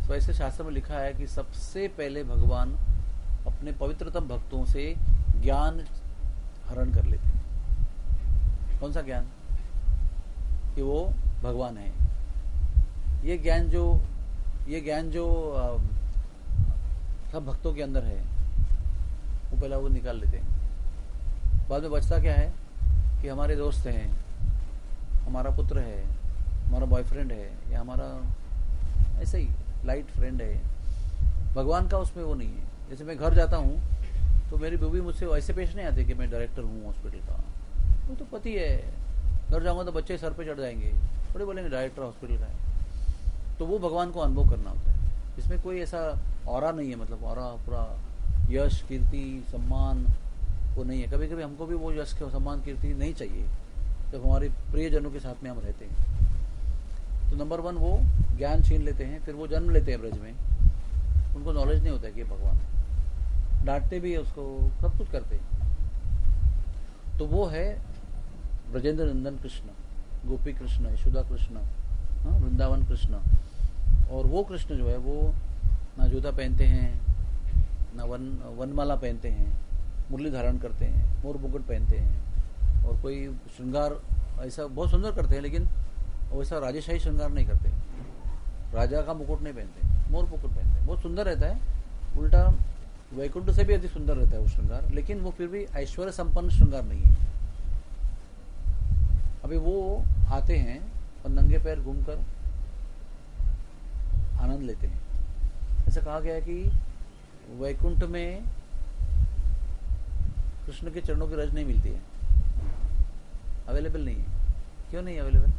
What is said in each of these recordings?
तो ऐसे शास्त्र में लिखा है कि सबसे पहले भगवान अपने पवित्रतम भक्तों से ज्ञान हरण कर लेते हैं। कौन सा ज्ञान? कि वो भगवान है। ये ज्ञान जो सब भक्तों के अंदर है, वो पहला वो निकाल लेते हैं। बाद में बचता क्या है कि हमारे दोस्त हैं, हमारा पुत्र है, हमारा बॉयफ्रेंड है, या हमारा ऐसे ही लाइट फ्रेंड है। भगवान का उसमें वो नहीं है। जैसे मैं घर जाता हूँ तो मेरी बीवी मुझसे ऐसे पेश नहीं आती कि मैं डायरेक्टर हूँ हॉस्पिटल का। वो तो पति है। घर जाऊँगा तो बच्चे सर पे चढ़ जाएंगे, थोड़े बोलेंगे डायरेक्टर हॉस्पिटल का है। तो वो भगवान को अनुभव करना होता है। इसमें कोई ऐसा ऑरा नहीं है, मतलब ऑरा पूरा यश कीर्ति सम्मान वो नहीं है। कभी कभी हमको भी वो यश सम्मान कीर्ति नहीं चाहिए जब हमारे प्रियजनों के साथ में हम रहते हैं। तो नंबर 1 वो ज्ञान छीन लेते हैं, फिर वो जन्म लेते हैं ब्रज में। उनको नॉलेज नहीं होता है कि भगवान है, डांटते भी है उसको, सब कुछ करते हैं। तो वो है ब्रजेंद्र नंदन कृष्ण, गोपी कृष्ण, यशोदा कृष्ण, वृंदावन कृष्ण। और वो कृष्ण जो है वो ना जूता पहनते हैं, ना वनमाला पहनते हैं, मुरली धारण करते हैं, मोर मुकुट पहनते हैं, और कोई श्रृंगार ऐसा बहुत सुंदर करते हैं, लेकिन वैसा राजेशाही श्रृंगार नहीं करते। राजा का मुकुट नहीं पहनते, मोर मुकुट पहनते हैं। बहुत सुंदर रहता है, उल्टा वैकुंठ से भी अधिक सुंदर रहता है वो श्रृंगार, लेकिन वो फिर भी ऐश्वर्य संपन्न श्रृंगार नहीं है। अभी वो आते हैं और नंगे पैर घूमकर आनंद लेते हैं। ऐसा कहा गया है कि वैकुंठ में कृष्ण के चरणों की रज नहीं मिलती है, अवेलेबल नहीं है। क्यों नहीं अवेलेबल?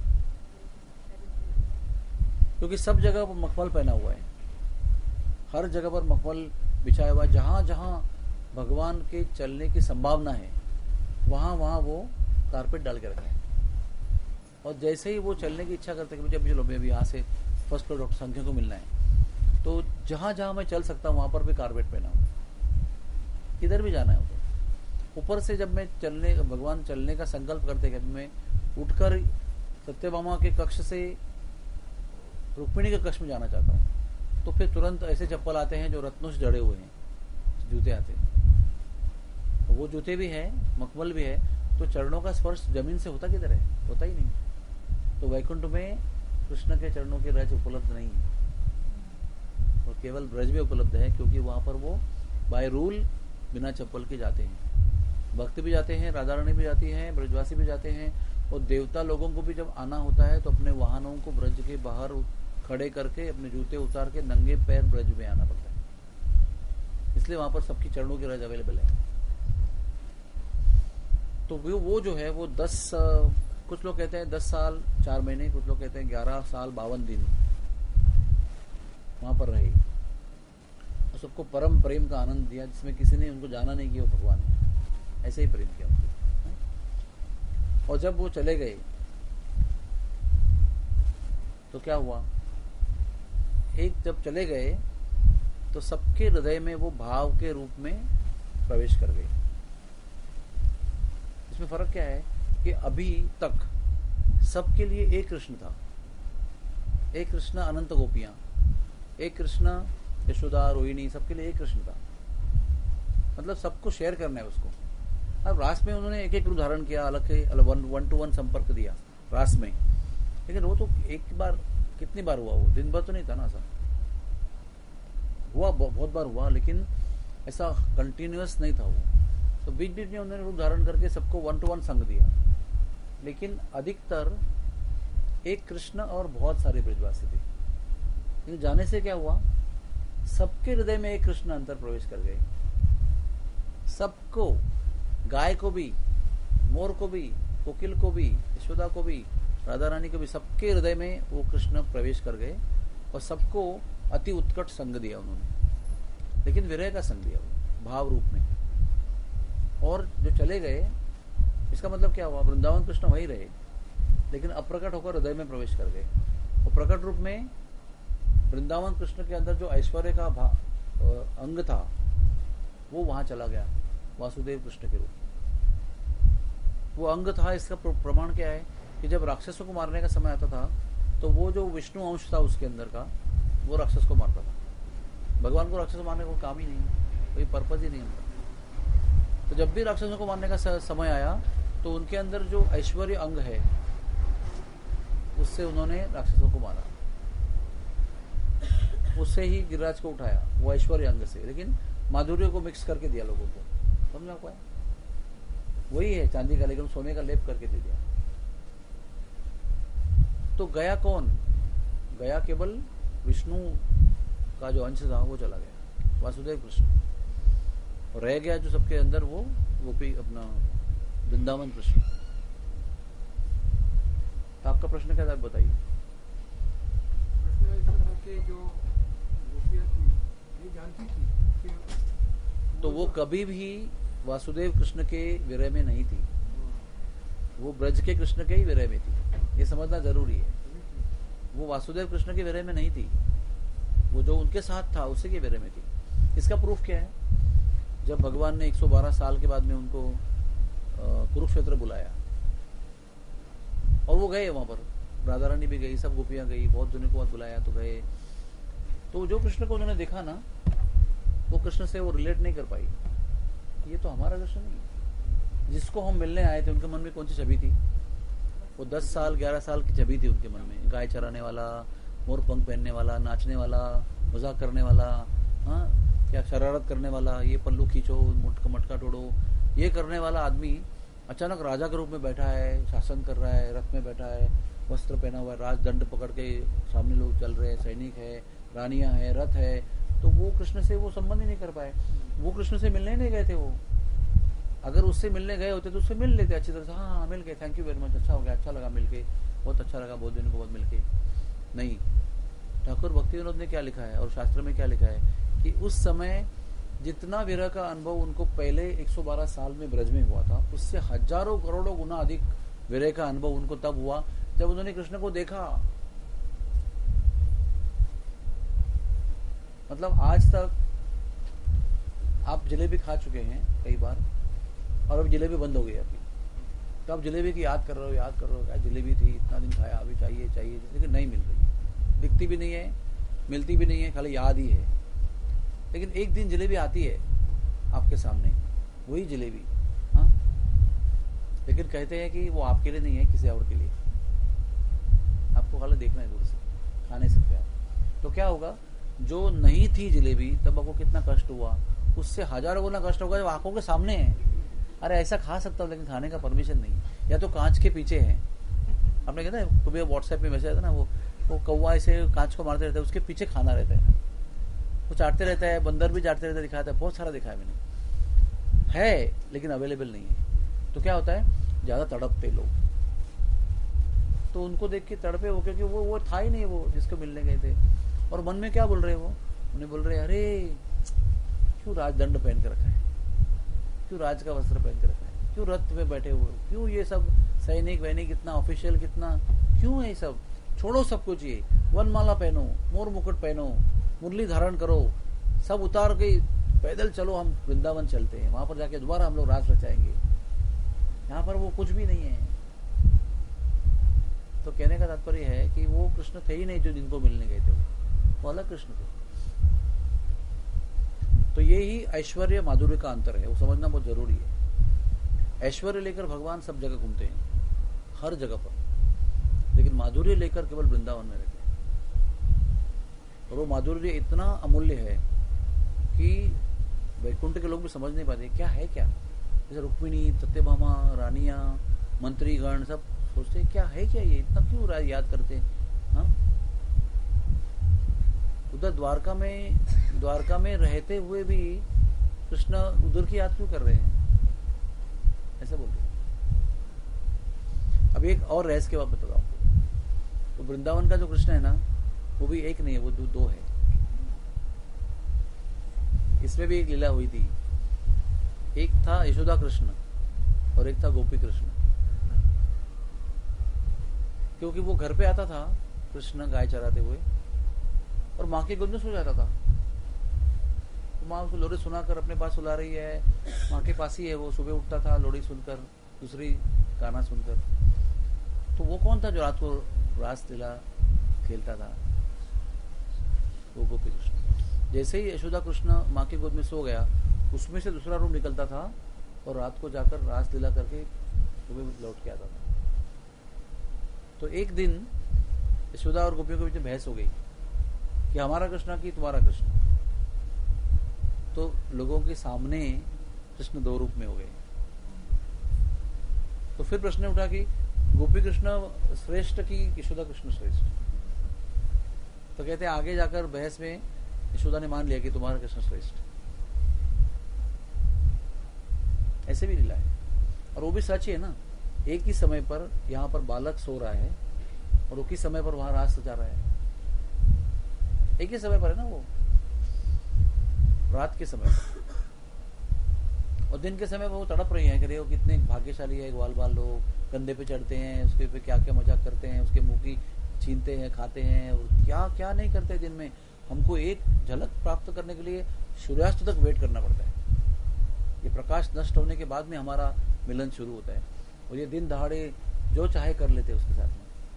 क्योंकि सब जगह पर मखमल पहना हुआ है, हर जगह पर मखमल बिछाया हुआ है। जहां जहां भगवान के चलने की संभावना है वहां वहां वो कारपेट डाल के रखा है। और जैसे ही वो चलने की इच्छा करते हैं कि चलो मैं अभी यहाँ से फर्स्ट फ्लोर डॉक्टर संख्या को मिलना है, तो जहां जहां मैं चल सकता हूँ वहां पर भी कारपेट पहना हूँ। किधर भी जाना है उधर। ऊपर से जब मैं भगवान चलने का संकल्प करते हैं कि मैं उठकर सत्यभामा के कक्ष से रुक्मिणी के कक्ष में जाना चाहता हूँ, तो फिर तुरंत ऐसे चप्पल आते हैं जो रत्नों से जड़े हुए हैं, जूते आते हैं। वो जूते भी हैं, मखमल भी है, तो चरणों का स्पर्श जमीन से होता किधर है? होता ही नहीं। तो वैकुंठ में कृष्ण के चरणों की रज उपलब्ध नहीं है, और केवल ब्रज में उपलब्ध है, क्योंकि वहां पर वो बाय रूल बिना चप्पल के जाते हैं। भक्त भी जाते हैं, राधा रानी भी जाती हैं, ब्रजवासी भी जाते हैं, और देवता लोगों को भी जब आना होता है तो अपने वाहनों को ब्रज के बाहर खड़े करके अपने जूते उतार के नंगे पैर ब्रज में आना पड़ता है। इसलिए वहां पर सबकी चरणों की रज अवेलेबल है। तो वो जो है वो 10 कुछ लोग कहते हैं 10 साल 4 महीने, कुछ लोग कहते हैं 11 साल 52 दिन वहां पर रहे, और सबको परम प्रेम का आनंद दिया, जिसमें किसी ने उनको जाना नहीं कि वो भगवान है। ऐसे ही प्रेम किया उनको। और जब वो चले गए तो क्या हुआ? जब चले गए तो सबके हृदय में वो भाव के रूप में प्रवेश कर गए। इसमें फर्क क्या है कि अभी तक सबके लिए एक कृष्ण था, एक कृष्ण अनंत गोपियां, एक कृष्ण यशोदा रोहिणी, सबके लिए एक कृष्ण था। मतलब सबको शेयर करना है उसको। अब रास में उन्होंने एक एक रूप धारण किया, अलग से अलग 1-to-1 संपर्क दिया रास में, लेकिन वो तो एक बार कितनी बार हुआ? वो दिन भर तो नहीं था ना, ऐसा हुआ बहुत बार हुआ, लेकिन ऐसा कंटिन्यूअस नहीं था वो। तो बीच बीच में उन्होंने रूप धारण करके सबको 1-to-1 संग दिया, लेकिन अधिकतर एक कृष्ण और बहुत सारे ब्रजवासी थे। लेकिन जाने से क्या हुआ? सबके हृदय में एक कृष्ण अंतर प्रवेश कर गए। सबको, गाय को भी, मोर को भी, कोकिल को भी, यशोदा को भी, राधा रानी को भी, सबके हृदय में वो कृष्ण प्रवेश कर गए, और सबको अति उत्कट संग दिया उन्होंने, लेकिन विरह का संग दिया वो भाव रूप में। और जो चले गए, इसका मतलब क्या हुआ? वृंदावन कृष्ण वही रहे, लेकिन अप्रकट होकर हृदय में प्रवेश कर गए। और प्रकट रूप में वृंदावन कृष्ण के अंदर जो ऐश्वर्य का अंग था वो वहां चला गया, वासुदेव कृष्ण के रूप में वो अंग था। इसका प्रमाण क्या है कि जब राक्षसों को मारने का समय आता था तो वो जो विष्णु अंश था उसके अंदर का, वो राक्षस को मारता था। भगवान को राक्षस मारने का काम ही नहीं है, कोई पर्पज ही नहीं उनका। तो जब भी राक्षसों को मारने का समय आया तो उनके अंदर जो ऐश्वर्य अंग है उससे उन्होंने राक्षसों को मारा, उससे ही गिरिराज को उठाया, वो ऐश्वर्य अंग से, लेकिन माधुर्य को मिक्स करके दिया लोगों को। समझ पाया? वही है चांदी का, लेकिन सोने का लेप करके दे दिया। तो गया कौन? गया केवल विष्णु का जो अंश था वो चला गया, वासुदेव कृष्ण। और रह गया जो सबके अंदर वो गोपी अपना वृंदावन कृष्ण। तो आपका प्रश्न क्या था, बताइए। प्रश्न ऐसा था कि जो गोपियां थी ये जानती थी कि तो वो कभी भी वासुदेव कृष्ण के विरह में नहीं थी, वो ब्रज के कृष्ण के ही विरह में थी, ये समझना जरूरी है। वो वासुदेव कृष्ण के विरह में नहीं थी, वो जो उनके साथ था उसी के विरह में थी। इसका प्रूफ क्या है? जब भगवान ने 112 साल के बाद में उनको कुरुक्षेत्र बुलाया और वो गए वहां पर, राधा रानी भी गई, सब गोपियां गई, बहुत दिनों के बाद बुलाया तो गए। तो जो कृष्ण को उन्होंने देखा ना, वो कृष्ण से वो रिलेट नहीं कर पाई, ये तो हमारा कृष्ण नहीं है। जिसको हम मिलने आए थे उनके मन में कौन सी छवि थी? वो 10 साल 11 साल की छवि थी उनके मन में। गाय चराने वाला, मोर पंख पहनने वाला, नाचने वाला, मजाक करने वाला, हाँ, या शरारत करने वाला, ये पल्लू खींचो, मटका तोड़ो, ये करने वाला आदमी अचानक राजा के रूप में बैठा है, शासन कर रहा है, रथ में बैठा है, वस्त्र पहना हुआ है, राजदंड पकड़ के सामने लोग चल रहे हैं, सैनिक है, रानियां है, रथ है। तो वो कृष्ण से वो संबंध ही नहीं कर पाए। वो कृष्ण से मिलने ही नहीं गए थे। वो अगर उससे मिलने गए होते तो उससे मिल लेते अच्छी तरह से, हाँ मिल गए, थैंक यू वेरी मच, अच्छा हो गया, अच्छा लगा मिलके, बहुत अच्छा लगा, बहुत दिनों के बाद मिलके। नहीं, ठाकुर भक्ति विनोद ने क्या लिखा है और शास्त्र में क्या लिखा है कि उस समय जितना विरह का अनुभव उनको पहले 112 साल में ब्रज में हुआ था, उससे हजारों करोड़ों गुना अधिक विरह का अनुभव उनको तब हुआ जब उन्होंने कृष्ण को देखा। मतलब आज तक आप जलेबी खा चुके हैं कई बार और अब जलेबी बंद हो गई अभी, तो आप जलेबी की याद कर रहे हो, क्या जलेबी थी, इतना दिन खाया, अभी चाहिए, लेकिन नहीं मिल रही, दिखती भी नहीं है, मिलती भी नहीं है, खाली याद ही है। लेकिन एक दिन जलेबी आती है आपके सामने, वही जलेबी, हाँ, लेकिन कहते हैं कि वो आपके लिए नहीं है, किसी और के लिए। आपको खाली देखना है दूर से, खा नहीं सकते आप। तो क्या होगा, जो नहीं थी जलेबी तब आपको कितना कष्ट हुआ, उससे हजारों गुना कष्ट होगा जब आंखों के सामने है। अरे ऐसा खा सकता हूँ लेकिन खाने का परमिशन नहीं, या तो कांच के पीछे है। आपने कहता है कभी व्हाट्सएप में मैसेज आता ना, वो कौवा ऐसे कांच को मारते रहता है, उसके पीछे खाना रहता है, वो चाटते रहता है, बंदर भी चाटते रहता है, दिखाता है, बहुत सारा दिखाया मैंने, है लेकिन अवेलेबल नहीं है। तो क्या होता है, ज्यादा तड़पते लोग, तो उनको देख के तड़पे हो, क्योंकि वो था ही नहीं वो जिसको मिलने गए थे। और मन में क्या बोल रहे वो, उन्हें बोल रहे अरे क्यों राजदंड पहन कर रखा है, क्यों राज का वस्त्र पहन कर रखा है, क्यों रथ में बैठे हुए, क्यों ये सब सैनिक वैनिक, कितना ऑफिशियल, कितना क्यों है ये सब, छोड़ो सब कुछ, ये वनमाला पहनो, मोर मुकुट पहनो, मुरली धारण करो, सब उतार के पैदल चलो, हम वृंदावन चलते हैं, वहां पर जाके दोबारा हम लोग रास रचाएंगे। यहाँ पर वो कुछ भी नहीं है। तो कहने का तात्पर्य है कि वो कृष्ण थे ही नहीं जो जिनको मिलने गए थे, वो अलग कृष्ण थे। तो ये ही ऐश्वर्य माधुर्य का अंतर है, वो समझना बहुत जरूरी है। ऐश्वर्य लेकर भगवान सब जगह घूमते हैं, हर जगह पर, लेकिन माधुर्य लेकर केवल वृंदावन में रहते हैं। और वो माधुर्य इतना अमूल्य है कि वैकुंठ के लोग भी समझ नहीं पाते क्या है, क्या जैसे रुक्मिणी, सत्यभामा, रानियां, मंत्रीगण सब सोचते क्या है, क्या ये इतना क्यों याद करते हैं। हाँ, उधर द्वारका में रहते हुए भी कृष्ण उधर की याद क्यों कर रहे हैं, ऐसा बोलते हैं। अब एक और रहस्य की बात बताता हूं आपको। तो वृंदावन का जो कृष्ण है ना, वो भी एक नहीं है, वो दो है। इसमें भी एक लीला हुई थी, एक था यशोदा कृष्ण और एक था गोपी कृष्ण। क्योंकि वो घर पे आता था कृष्ण गाय चराते हुए और माँ की गोद में सो जाता था। तो माँ उसको लोरी सुनाकर अपने पास सुला रही है, माँ के पास ही है, वो सुबह उठता था लोरी सुनकर, दूसरी गाना सुनकर। तो वो कौन था जो रात को रास लीला खेलता था? जैसे ही यशोदा कृष्ण माँ की गोद में सो गया, उसमें से दूसरा रूप निकलता था और रात को जाकर रासलीला करके सुबह लौट के आता था। तो एक दिन यशोदा और गोपियों के बीच बहस हो गई कि हमारा कृष्ण कि तुम्हारा कृष्ण। तो लोगों के सामने कृष्ण दो रूप में हो गए। तो फिर प्रश्न उठा कि गोपी कृष्ण श्रेष्ठ कि यशोदा कृष्ण श्रेष्ठ। तो कहते हैं आगे जाकर बहस में यशोदा ने मान लिया कि तुम्हारा कृष्ण श्रेष्ठ। ऐसे भी लीला है, और वो भी सच ही है ना। एक ही समय पर यहाँ पर बालक सो रहा है और एक ही समय पर वहां रास सजा रहा है। एक ही समय पर है ना, वो रात के समय पर, और दिन के समय पर वो तड़प रही है कि वो कितने भाग्यशाली है। ग्वाल बाल लोग कंधे पे चढ़ते हैं, उसके पे क्या क्या मजाक करते हैं, उसके मुंह की छीनते हैं, खाते हैं, क्या क्या नहीं करते दिन में। हमको एक झलक प्राप्त करने के लिए सूर्यास्त तक वेट करना पड़ता है। ये प्रकाश नष्ट होने के बाद में हमारा मिलन शुरू होता है, और ये दिन दहाड़े जो चाहे कर लेते हैं उसके साथ में।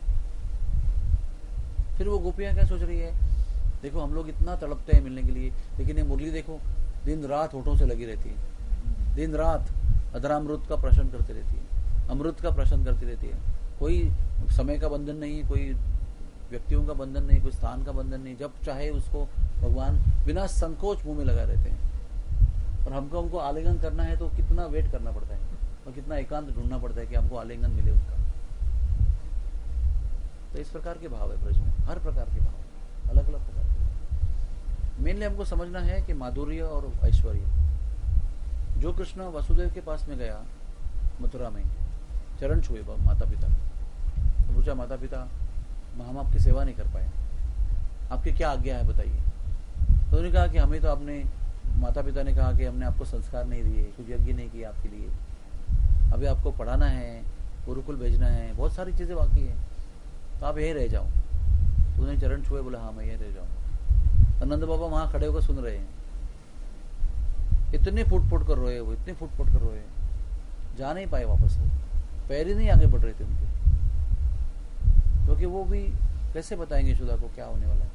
फिर वो गोपियां क्या सोच रही है, देखो हम लोग इतना तड़पते हैं मिलने के लिए, लेकिन ये मुरली देखो दिन रात होठों से लगी रहती है, दिन रात अधरामृत का प्रश्न करती रहती है, अमृत का प्रश्न करती रहती है। कोई समय का बंधन नहीं, कोई व्यक्तियों का बंधन नहीं, कोई स्थान का बंधन नहीं। जब चाहे उसको भगवान बिना संकोच मुंह में लगा रहते हैं। और हमको आलिंगन करना है तो कितना वेट करना पड़ता है और कितना एकांत ढूंढना पड़ता है कि हमको आलिंगन मिले उनका। तो इस प्रकार के भाव है ब्रज में, हर प्रकार के भाव, अलग अलग प्रकार के। मेनली हमको समझना है कि माधुर्य और ऐश्वर्य। जो कृष्ण वसुदेव के पास में गया मथुरा में, चरण छुए माता पिता, तो पूछा माता पिता हम आपकी सेवा नहीं कर पाए, आपकी क्या आज्ञा है बताइए। तो उन्होंने कहा कि हमें तो आपने, माता पिता ने कहा कि हमने आपको संस्कार नहीं दिए, कुछ यज्ञ नहीं किया आपके लिए, अभी आपको पढ़ाना है, गुरुकुल भेजना है, बहुत सारी चीजें बाकी है, तो आप यहीं रह जाओ। तो उन्हें चरण छुए, बोला हाँ मैं यहीं रह जाऊंगा। नंद बाबा वहां खड़े होकर सुन रहे हैं, इतने फुट कर रोए, वो इतने फुट कर रोए, जा नहीं पाए वापस, पैर ही नहीं आगे बढ़ रहे थे उनके, क्योंकि वो भी कैसे बताएंगे यशोदा को क्या होने वाला है।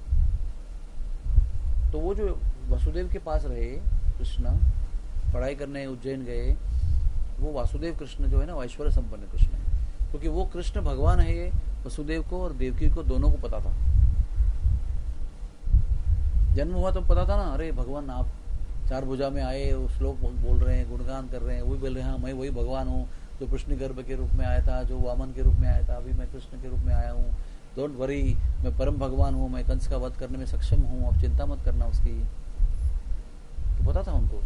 तो वो जो वसुदेव के पास रहे कृष्ण, पढ़ाई करने उज्जैन गए, वो वासुदेव कृष्ण जो है ना ऐश्वर्य संपन्न कृष्ण है, क्योंकि वो कृष्ण भगवान है। ये वसुदेव को और देवकी को दोनों को पता था। जन्म हुआ तो पता था ना, अरे भगवान आप चार भुजा में आए, श्लोक बोल रहे हैं, गुणगान कर रहे हैं, वही बोल रहे हैं हाँ मैं वही भगवान हूँ जो कृष्ण गर्भ के रूप में आया था, जो वामन के रूप में आया था, अभी मैं कृष्ण के रूप में आया हूँ। डोंट वरी, मैं परम भगवान हूँ, मैं कंस का वध करने में सक्षम हूँ, आप चिंता मत करना उसकी। तो पता था उनको।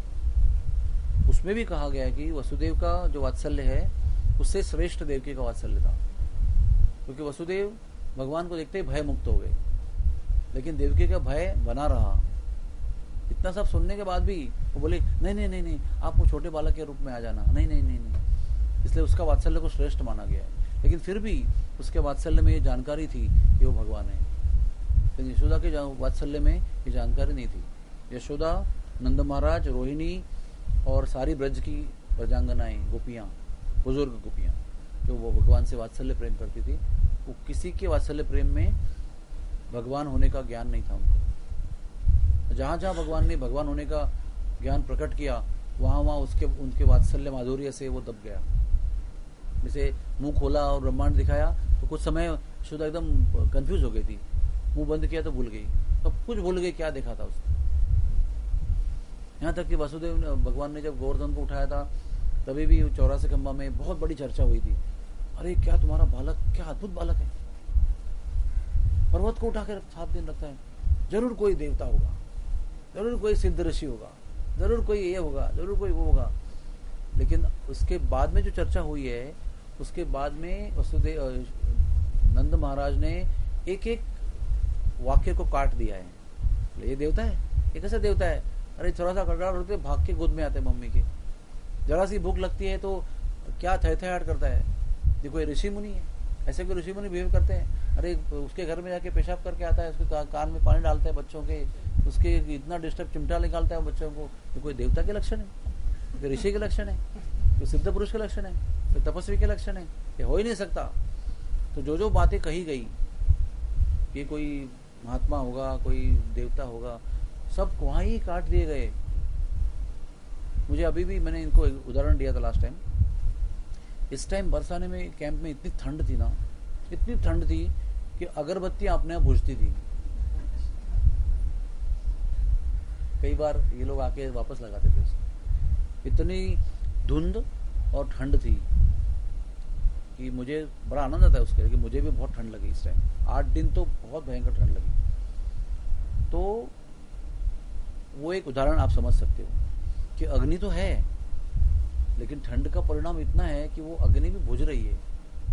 उसमें भी कहा गया कि वसुदेव का जो वात्सल्य है उससे श्रेष्ठ देवकी का वात्सल्य था, क्योंकि वसुदेव भगवान को देखते ही भय मुक्त हो गए, लेकिन देवकी का भय बना रहा। इतना सब सुनने के बाद भी वो बोले नहीं नहीं नहीं नहीं, आप वो छोटे बालक के रूप में आ जाना, नहीं नहीं नहीं नहीं। इसलिए उसका वात्सल्य को श्रेष्ठ माना गया है, लेकिन फिर भी उसके वात्सल्य में ये जानकारी थी कि वो भगवान है, लेकिन यशोदा के वात्सल्य में ये जानकारी नहीं थी। यशोदा, नंद महाराज, रोहिणी और सारी ब्रज की प्रजांगनाएं, गोपियां, बुजुर्ग गोपियां, जो वो भगवान से वात्सल्य प्रेम करती थी, वो किसी के वात्सल्य प्रेम में भगवान होने का ज्ञान नहीं था उनको। जहां जहां भगवान ने भगवान होने का ज्ञान प्रकट किया, वहां वहां उनके वात्सल्य माधुर्य से वो दब गया। जैसे मुंह खोला और ब्रह्मांड दिखाया तो कुछ समय यशोदा एकदम कंफ्यूज हो गई थी, मुंह बंद किया तो भूल गई, सब कुछ भूल गई क्या देखा था उसने। यहाँ तक कि वसुदेव भगवान ने जब गोवर्धन को उठाया था तभी भी 84 खंबा में बहुत बड़ी चर्चा हुई थी, अरे क्या तुम्हारा बालक, क्या अद्भुत बालक है, पर्वत को उठाकर 7 दिन रखता है, जरूर कोई देवता होगा, जरूर कोई सिद्ध ऋषि होगा, जरूर कोई ये होगा, जरूर कोई वो होगा। लेकिन उसके बाद में जो चर्चा हुई है, उसके बाद में वसुदेव नंद महाराज ने एक एक वाक्य को काट दिया है। ये देवता है, ये कैसा देवता है, अरे थोड़ा सा खड़खड़ाहट होते भाग के गोद में आते मम्मी के, जरा सी भूख लगती है तो क्या थैथैयाट करता है, ये कोई ऋषि मुनि है, ऐसे कोई ऋषि मुनि बिहेव करते हैं। अरे उसके घर में जाके पेशाब करके आता है, उसके कान में पानी डालता है बच्चों के, उसके इतना डिस्टर्ब चिमटा निकालता है बच्चों को, ये कोई देवता के लक्षण है, कोई ऋषि के लक्षण है, कोई सिद्ध पुरुष के लक्षण है, कोई तपस्वी के लक्षण है, ये हो ही नहीं सकता। तो जो जो बातें कही गई कि कोई महात्मा होगा, कोई देवता होगा, सब वहाँ ही काट दिए गए। मुझे अभी भी, मैंने इनको एक उदाहरण दिया था लास्ट टाइम, इस टाइम बरसाने में कैंप में इतनी ठंड थी ना, इतनी ठंड थी कि अगरबत्तियां अपने आप बुझती थी। कई बार ये लोग आके वापस लगाते थे उसको। इतनी धुंध और ठंड थी कि मुझे बड़ा आनंद आता है उसके, कि मुझे भी बहुत ठंड लगी इस टाइम। 8 दिन तो बहुत भयंकर ठंड लगी। तो वो एक उदाहरण आप समझ सकते हो कि अग्नि तो है, लेकिन ठंड का परिणाम इतना है कि वो अग्नि भी बुझ रही है।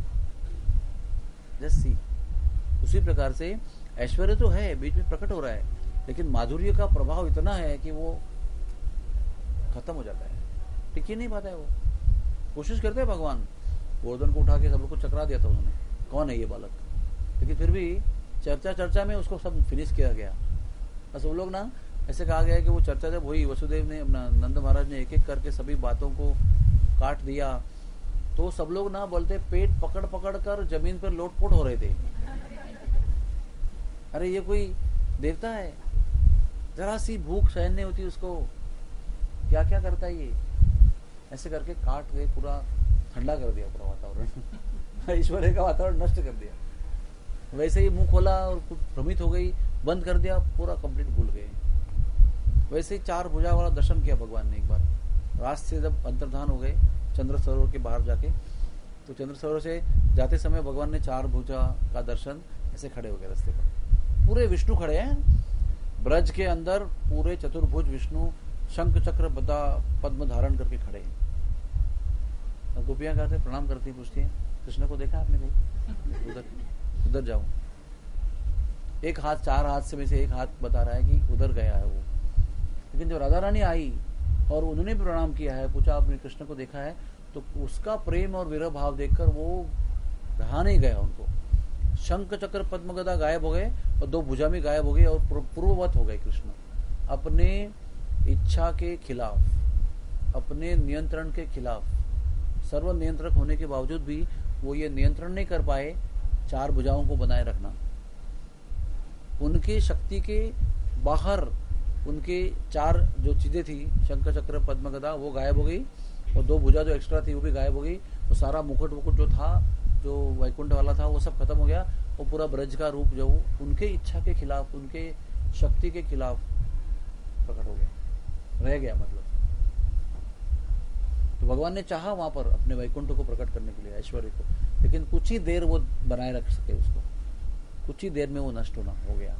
Just see. उसी प्रकार से ऐश्वर्य तो है, बीच में प्रकट हो रहा है, लेकिन माधुर्य का प्रभाव इतना है कि वो खत्म हो जाता है, टिक ही नहीं पाता है। वो कोशिश करते हैं भगवान, गोवर्धन को उठा के सब लोग को चकरा दिया था उन्होंने, कौन है ये बालक, लेकिन फिर भी चर्चा में उसको सब फिनिश किया गया। बस वो लोग ना, ऐसे कहा गया है कि वो चर्चा जब हुई, वसुदेव ने, अपना नंद महाराज ने एक एक करके सभी बातों को काट दिया, तो सब लोग ना बोलते पेट पकड़ पकड़ कर जमीन पर लोटपोट हो रहे थे। अरे ये कोई देवता है? जरा सी भूख सहन नहीं होती उसको, क्या क्या करता है ये। ऐसे करके काट के पूरा ठंडा कर दिया पूरा वातावरण। ऐश्वर्य का वातावरण नष्ट कर दिया। वैसे ही मुंह खोला और कुछ भ्रमित हो गई, बंद कर दिया, पूरा कंप्लीट भूल गए। वैसे ही 4 भुजा वाला दर्शन किया भगवान ने एक बार। रास्ते से जब अंतर्धान हो गए चंद्र सरोवर के बाहर जाके, तो चंद्र सरोवर से जाते समय भगवान ने 4 भुजा का दर्शन, ऐसे खड़े हो गए रास्ते पर। पूरे विष्णु खड़े हैं ब्रज के अंदर, पूरे चतुर्भुज विष्णु शंख चक्र बदा पद्म धारण करके खड़े हैं। और गोपियां कहते प्रणाम करती, पूछती हैं कृष्ण को देखा आपने कहीं? उधर जाओ। एक हाथ, 4 हाथ से में से एक हाथ बता रहा है कि उधर गया है वो। लेकिन जब राधा रानी आई और उन्होंने भी प्रणाम किया है, पूछा आपने कृष्ण को देखा है, तो उसका प्रेम और विरह भाव देखकर वो रहा नहीं गया उनको। शंख चक्र पद्म गदा गायब हो गए और 2 भुजा में गायब हो गए और पूर्ववत हो गए कृष्ण। अपने इच्छा के खिलाफ, अपने नियंत्रण के खिलाफ, सर्व नियंत्रक होने के बावजूद भी वो ये नियंत्रण नहीं कर पाए 4 भुजाओं को बनाए रखना। उनके शक्ति के बाहर उनके 4 जो चीजें थी, शंख चक्र पद्म गदा, वो गायब हो गई और 2 भुजा जो एक्स्ट्रा थी वो भी गायब हो गई। तो सारा मुकुट वुकुट जो था, जो वैकुंठ वाला था, वो सब खत्म हो गया। वो पूरा ब्रज का रूप जो उनके इच्छा के खिलाफ, उनके शक्ति के खिलाफ प्रकट हो गया, रह गया मतलब। तो भगवान ने चाहा वहां पर अपने वैकुंठ को प्रकट करने के लिए, ऐश्वर्य को, लेकिन कुछ ही देर वो बनाए रख सके उसको, कुछ ही देर में वो नष्ट होना हो गया।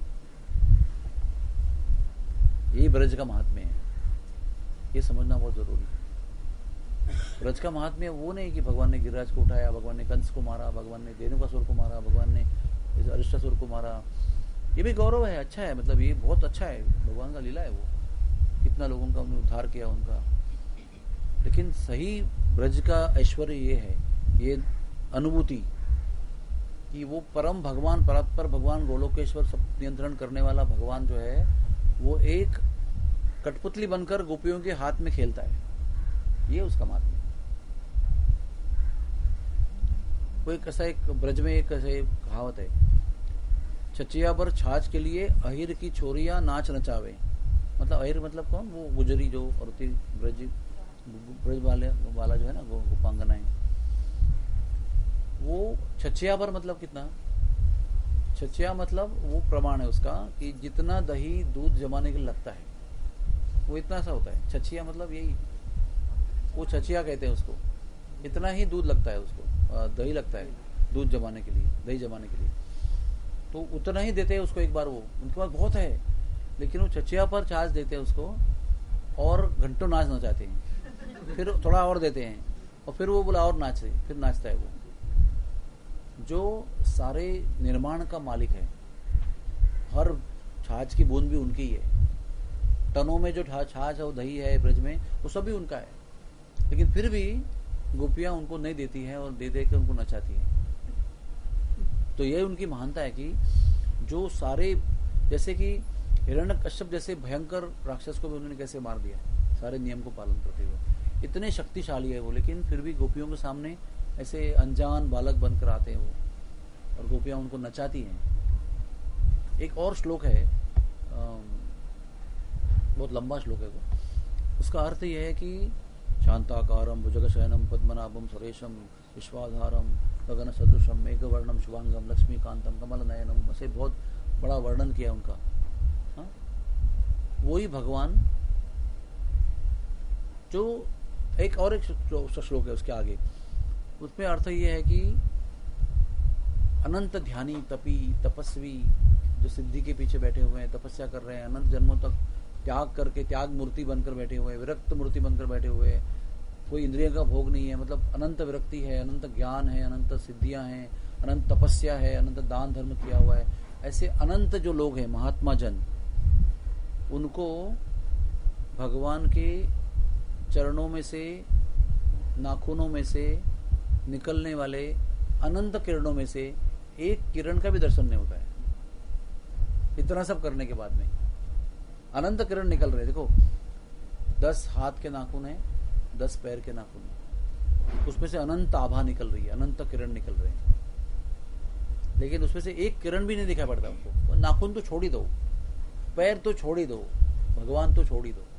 यही ब्रज का महात्म्य है, ये समझना बहुत जरूरी है। ब्रज का महात्म्य वो नहीं कि भगवान ने गिरिराज को उठाया, भगवान ने कंस को मारा, भगवान ने धेनुकासुर को मारा, भगवान ने अरिष्टासुर को मारा। ये भी गौरव है, अच्छा है, मतलब ये बहुत अच्छा है, भगवान का लीला है। वो कितना लोगों का उन्होंने उद्धार किया उनका। लेकिन सही ब्रज का ऐश्वर्य ये है, ये अनुभूति कि वो परम भगवान, परात्पर भगवान, गोलोकेश्वर, सब नियंत्रण करने वाला भगवान जो है, वो एक कठपुतली बनकर गोपियों के हाथ में खेलता है। ये उसका महात्म्य। वो कैसा, एक ब्रज में एक ऐसे कहावत है, छचिया पर छाछ के लिए अहिर की छोरिया नाच नचावे। मतलब अहिर मतलब कौन? वो गुजरी जो औरती, ब्रज वाला जो है ना, गोपांगनाएं। वो छचिया पर मतलब कितना? छचिया मतलब वो प्रमाण है उसका कि जितना दही दूध जमाने के लिए लगता है, वो इतना सा होता है। छचिया मतलब यही, वो छचिया कहते हैं उसको। इतना ही दूध लगता है उसको, दही लगता है दूध जमाने के लिए, दही जमाने के लिए, तो उतना ही देते हैं उसको एक बार। वो उनके पास बहुत है, लेकिन वो छचिया पर छाछ देते हैं उसको और घंटों नाचना चाहते हैं, फिर थोड़ा और देते हैं और फिर वो बोला और नाचे, फिर नाचता है वो। जो सारे निर्माण का मालिक है, हर छाछ की बूंद भी उनकी ही है। टनों में जो छाछ है, वो दही है ब्रज में, वो सब भी उनका है। लेकिन फिर भी गोपियां उनको नहीं देती हैं और दे दे के उनको नचाती हैं। तो यही उनकी महानता है कि जो सारे, जैसे कि हिरण्यकश्यप जैसे भयंकर राक्षस को भी उन्होंने कैसे मार दिया, सारे नियम को पालन करते हुए। इतने शक्तिशाली है वो, लेकिन फिर भी गोपियों के सामने ऐसे अनजान बालक बनकर आते हैं वो, और गोपियां उनको नचाती हैं। एक और श्लोक है, बहुत लंबा श्लोक है वो। उसका अर्थ यह है कि शांताकारम भुजगशयनम पद्मनाभम सुरेशम विश्वाधारम गगन सदृशम मेघवर्णम शुभांगम लक्ष्मीकांतम कमल नयनम, ऐसे बहुत बड़ा वर्णन किया उनका। हाँ? वही भगवान जो एक और एक श्लोक है उसके आगे, उसमें अर्थ ये है कि अनंत ध्यानी तपी तपस्वी जो सिद्धि के पीछे बैठे हुए हैं, तपस्या कर रहे हैं, अनंत जन्मों तक त्याग करके त्याग मूर्ति बनकर बैठे हुए हैं, विरक्त मूर्ति बनकर बैठे हुए हैं, कोई इंद्रिय का भोग नहीं है, मतलब अनंत विरक्ति है, अनंत ज्ञान है, अनंत सिद्धियां हैं, अनंत तपस्या है, अनंत दान धर्म किया हुआ है, ऐसे अनंत जो लोग हैं महात्मा जन, उनको भगवान के चरणों में से, नाखूनों में से निकलने वाले अनंत किरणों में से एक किरण का भी दर्शन नहीं होता है। इतना सब करने के बाद में अनंत किरण निकल रहे। देखो 10 हाथ के नाखून है, 10 पैर के नाखून है, उसमें से अनंत आभा निकल रही है, अनंत किरण निकल रहे हैं, लेकिन उसमें से एक किरण भी नहीं दिखाई पड़ता उनको। नाखून तो छोड़ ही दो, पैर तो छोड़ ही दो, भगवान तो छोड़ ही दो,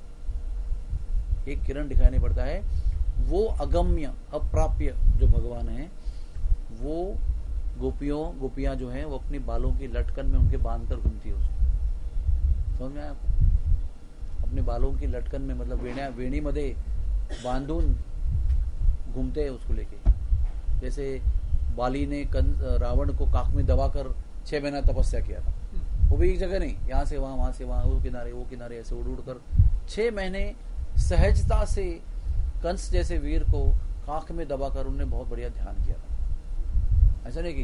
एक किरण दिखाई नहीं पड़ता है। वो अगम्य अप्राप्य जो भगवान है, वो गोपियां जो हैं वो अपनी बालों की लटकन में उनके बांध कर घूमती है उसको। समझ में आया आपको? अपने बालों की लटकन में, मतलब वेणी मध्ये बांधून घूमते हैं उसको लेके। जैसे बाली ने रावण को काख में दबाकर 6 महीना तपस्या किया था, वो भी एक जगह नहीं, यहाँ से वहां से वहां, वो किनारे ऐसे उड़ कर 6 महीने सहजता से कंस जैसे वीर को काख में दबाकर उन्होंने बहुत बढ़िया ध्यान किया था। ऐसा नहीं कि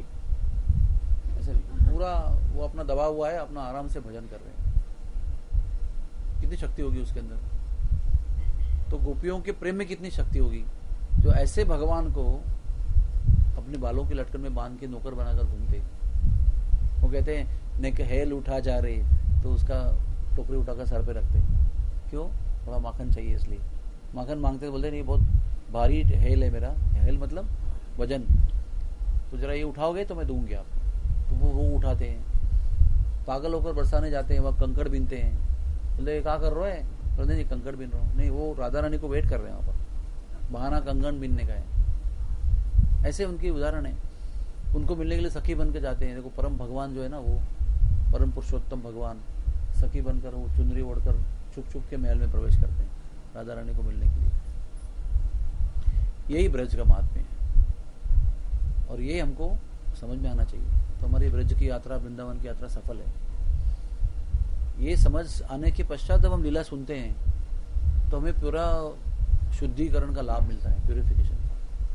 ऐसा नहीं, पूरा वो अपना दबा हुआ है, अपना आराम से भजन कर रहे हैं। कितनी शक्ति होगी उसके अंदर। तो गोपियों के प्रेम में कितनी शक्ति होगी, जो ऐसे भगवान को अपने बालों की लटकन में बांध के नौकर बनाकर घूमते। वो कहते हैं ने हेल उठा जा रहे, तो उसका टोकरी उठाकर सर पे रखते। क्यों? थोड़ा माखन चाहिए इसलिए। माखन मांगते तो बोलते नहीं, बहुत भारी हेल है मेरा। हेल मतलब वजन, तो जरा ये उठाओगे तो मैं दूंगी आपको। तो वो उठाते हैं। पागल होकर बरसाने जाते हैं, वहाँ कंकड़ बीनते हैं। बोलते क्या कर रहे हैं? बोलते नहीं कंकड़ बीन रहा हूँ। नहीं, वो राधा रानी को वेट कर रहे हैं वहाँ पर, बहाना कंगन बीनने का है। ऐसे उनकी उदाहरण है। उनको मिलने के लिए सखी बन के जाते हैं। देखो परम भगवान जो है ना, वो परम पुरुषोत्तम भगवान सखी बनकर वो चुनरी ओढ़कर छुप छुप के महल में प्रवेश करते हैं राधा रानी को मिलने के लिए। यही ब्रज का महात्म्य है और ये हमको समझ में आना चाहिए। तो हमारी ब्रज की यात्रा, वृंदावन की यात्रा सफल है। ये समझ आने के पश्चात जब हम लीला सुनते हैं तो हमें पूरा शुद्धिकरण का लाभ मिलता है, प्यूरिफिकेशन का।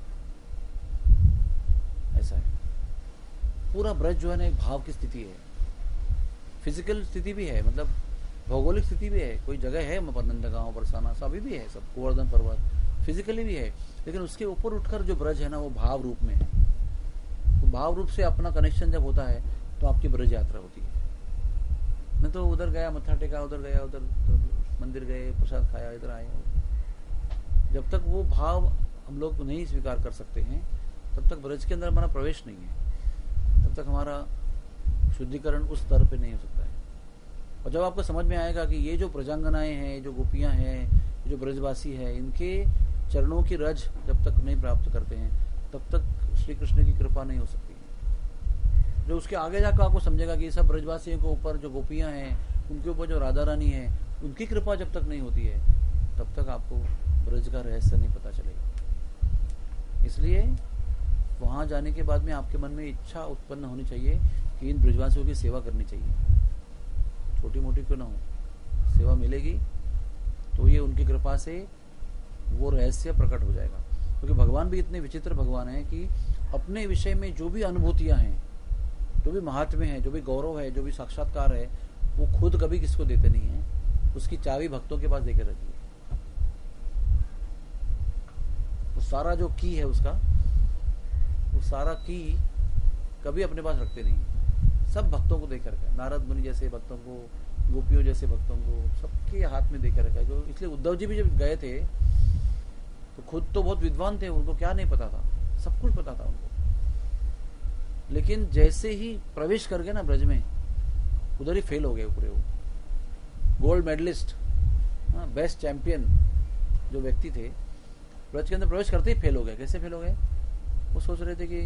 ऐसा है। पूरा ब्रज जो है ना एक भाव की स्थिति है, फिजिकल स्थिति भी है, मतलब भौगोलिक स्थिति भी है। कोई जगह है नंदगांव, बरसाना, सभी भी है, सब गोवर्धन पर्वत फिजिकली भी है, लेकिन उसके ऊपर उठकर जो ब्रज है ना वो भाव रूप में है। तो भाव रूप से अपना कनेक्शन जब होता है तो आपकी ब्रज यात्रा होती है। मैं तो उधर गया, मत्था टेका, उधर गया, उधर तो मंदिर गए, प्रसाद खाया, इधर आए। जब तक वो भाव हम लोग नहीं स्वीकार कर सकते हैं तब तक ब्रज के अंदर हमारा प्रवेश नहीं है, तब तक हमारा शुद्धिकरण उस स्तर पे नहीं हो सकता है। और जब आपको समझ में आएगा कि ये जो प्रजांगनाएं हैं, जो गोपियां हैं, जो ब्रजवासी है, इनके चरणों की रज जब तक नहीं प्राप्त करते हैं तब तक श्री कृष्ण की कृपा नहीं हो सकती। जो उसके आगे जाकर आपको समझेगा कि सब ब्रजवासियों के ऊपर जो गोपियां हैं, उनके ऊपर जो राधा रानी है, उनकी कृपा जब तक नहीं होती है तब तक आपको ब्रज का रहस्य नहीं पता चलेगा। इसलिए वहां जाने के बाद में आपके मन में इच्छा उत्पन्न होनी चाहिए कि इन ब्रजवासियों की सेवा करनी चाहिए, छोटी मोटी क्यों ना हो, सेवा मिलेगी तो ये उनकी कृपा से वो रहस्य प्रकट हो जाएगा। क्योंकि भगवान भी इतने विचित्र भगवान है कि अपने विषय में जो भी अनुभूतियां हैं, जो भी महात्म्य है, जो भी गौरव है, जो भी साक्षात्कार है, वो खुद कभी किसको देते नहीं है। उसकी चाबी भक्तों के पास देकर रखी है। वो सारा जो की है उसका, वो सारा की कभी अपने पास रखते नहीं है, सब भक्तों को देकर रखा है। नारद मुनि जैसे भक्तों को, गोपियों जैसे भक्तों को, सबके हाथ में देकर रखा है। इसलिए उद्धव जी भी जब गए थे तो खुद तो बहुत विद्वान थे, उनको क्या नहीं पता था, सब कुछ पता था उनको। लेकिन जैसे ही प्रवेश कर गए ना ब्रज में, उधर ही फेल हो गए पूरे। वो गोल्ड मेडलिस्ट, बेस्ट चैंपियन जो व्यक्ति थे, ब्रज के अंदर प्रवेश करते ही फेल हो गए। कैसे फेल हो गए? वो सोच रहे थे कि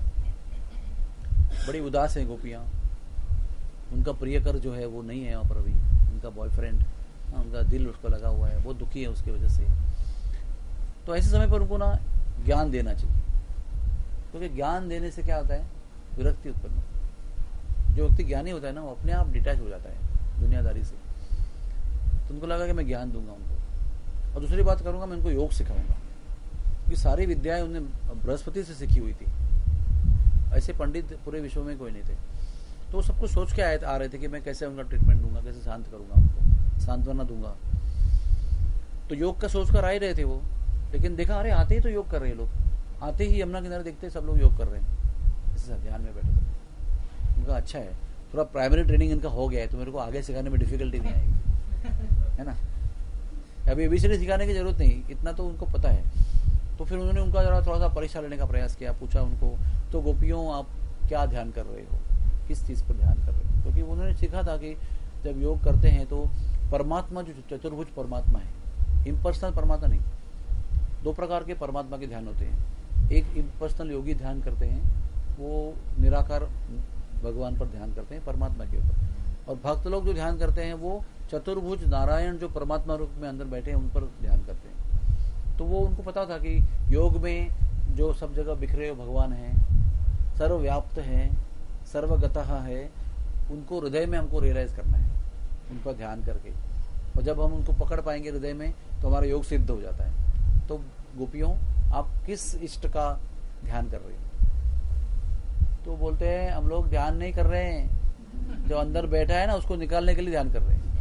बड़ी उदास है गोपियाँ, उनका प्रियकर जो है वो नहीं है यहाँ पर अभी, उनका बॉयफ्रेंड, उनका दिल उसको लगा हुआ है, बहुत दुखी है उसकी वजह से। तो ऐसे समय पर उनको ना ज्ञान देना चाहिए, क्योंकि ज्ञान देने से क्या होता है? विरक्ति उत्पन्न। जो व्यक्ति ज्ञानी होता है ना, वो अपने आप डिटैच हो जाता है दुनियादारी से। तो उनको लगा कि मैं ज्ञान दूंगा उनको, और दूसरी बात करूंगा, मैं उनको योग सिखाऊंगा, क्योंकि सारी विद्याएं उन्हें बृहस्पति से सीखी हुई थी। ऐसे पंडित पूरे विश्व में कोई नहीं थे। तो वो सब कुछ सोच के आ रहे थे कि मैं कैसे उनका ट्रीटमेंट दूंगा, कैसे शांत करूंगा उनको, सांत्वना दूंगा। तो योग का सोच कर आ ही रहे थे वो, लेकिन देखा अरे आते ही तो योग कर रहे हैं लोग, आते ही यमुना किनारे देखते सब लोग योग कर रहे हैं, ऐसे ध्यान में बैठे थे। उनका अच्छा है, थोड़ा प्राइमरी ट्रेनिंग इनका हो गया है, तो मेरे को आगे सिखाने में डिफिकल्टी नहीं आएगी, है ना। अभी एबीसीडी सिखाने की जरूरत नहीं, इतना तो उनको पता है। तो फिर उन्होंने उनका जरा थोड़ा सा परीक्षा लेने का प्रयास किया, पूछा उनको, तो गोपियों आप क्या ध्यान कर रहे हो, किस चीज़ पर ध्यान कर रहे हो? क्योंकि उन्होंने सीखा था कि जब योग करते हैं तो परमात्मा जो चतुर्भुज परमात्मा है, इम्पर्सनल परमात्मा नहीं, दो प्रकार के परमात्मा के ध्यान होते हैं। एक इम्पर्सनल योगी ध्यान करते हैं, वो निराकार भगवान पर ध्यान करते हैं, परमात्मा के ऊपर। और भक्त लोग जो ध्यान करते हैं वो चतुर्भुज नारायण जो परमात्मा रूप में अंदर बैठे हैं उन पर ध्यान करते हैं। तो वो उनको पता था कि योग में जो सब जगह बिखरे हुए भगवान हैं, सर्वव्याप्त हैं, सर्वगतः है, उनको हृदय में हमको रियलाइज करना है, उनका ध्यान करके। और जब हम उनको पकड़ पाएंगे हृदय में तो हमारा योग सिद्ध हो जाता है। तो गोपियों आप किस इष्ट का ध्यान कर रहे हो? तो बोलते हैं हम लोग ध्यान नहीं कर रहे हैं, जो अंदर बैठा है ना उसको निकालने के लिए ध्यान कर रहे हैं।